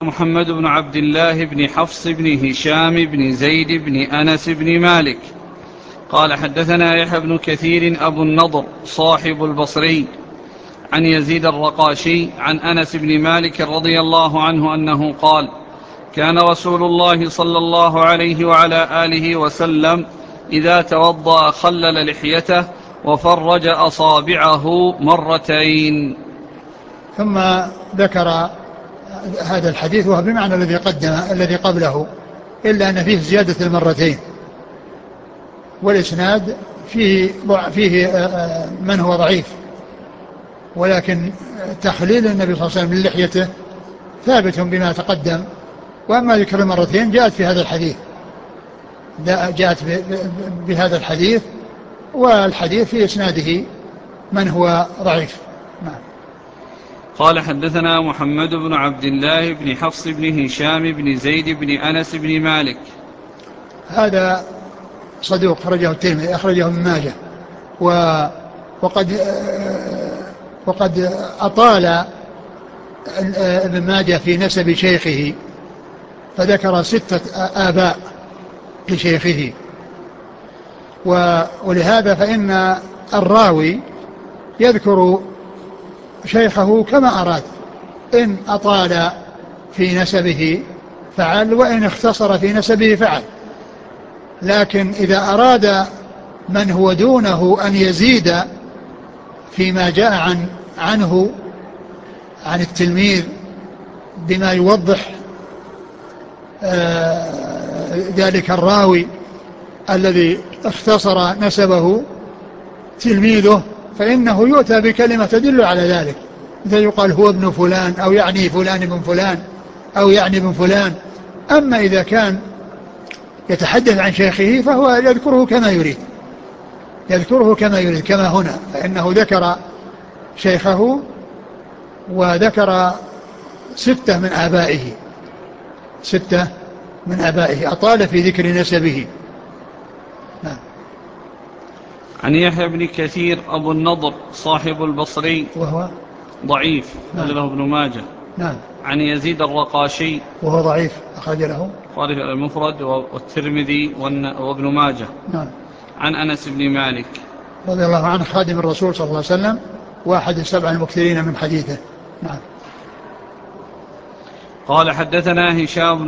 محمد بن عبد الله بن حفص بن هشام بن زيد بن أنس بن مالك قال حدثنا يحيى بن كثير أبو النضر صاحب البصري عن يزيد الرقاشي عن أنس بن مالك رضي الله عنه أنه قال كان رسول الله صلى الله عليه وعلى آله وسلم إذا توضأ خلل لحيته وفرج أصابعه مرتين. ثم ذكر هذا الحديث وهو بمعنى الذي قبله، إلا أن فيه زيادة المرتين، والإسناد فيه من هو ضعيف، ولكن تخليل النبي صلى الله عليه وسلم للحيته ثابت بما تقدم. وأما ذكر المرتين جاءت في هذا الحديث، جاءت بهذا الحديث، والحديث في إسناده من هو ضعيف. نعم. قال حدثنا محمد بن عبد الله بن حفص بن هشام بن زيد بن أنس بن مالك، هذا صدوق أخرجه الترمذي، أخرجه ابن ماجه، وقد أطال ابن ماجه في نسب شيخه، فذكر 6 آباء لشيخه، ولهذا فإن الراوي يذكر شيخه كما أراد، إن أطال في نسبه فعل، وإن اختصر في نسبه فعل. لكن إذا أراد من هو دونه أن يزيد فيما جاء عنه عن التلميذ بما يوضح ذلك الراوي الذي اختصر نسبه تلميذه، فإنه يؤتى بكلمة تدل على ذلك، إذا يقال هو ابن فلان، أو يعني فلان ابن فلان، أو يعني ابن فلان. أما إذا كان يتحدث عن شيخه فهو يذكره كما يريد كما هنا، فإنه ذكر شيخه وذكر 6 من آبائه، أطال في ذكر نسبه. نعم. عن يحيى بن كثير أبو النضر صاحب البصري وهو ضعيف، أخرج له ابن ماجه. نعم. عن يزيد الرقاشي وهو ضعيف، أخرج له المفرد والترمذي وابن ماجه. نعم. عن أنس بن مالك رضي الله عنه خادم الرسول صلى الله عليه وسلم، واحد 7 المكثرين من حديثه. نعم. قال حدثنا هشام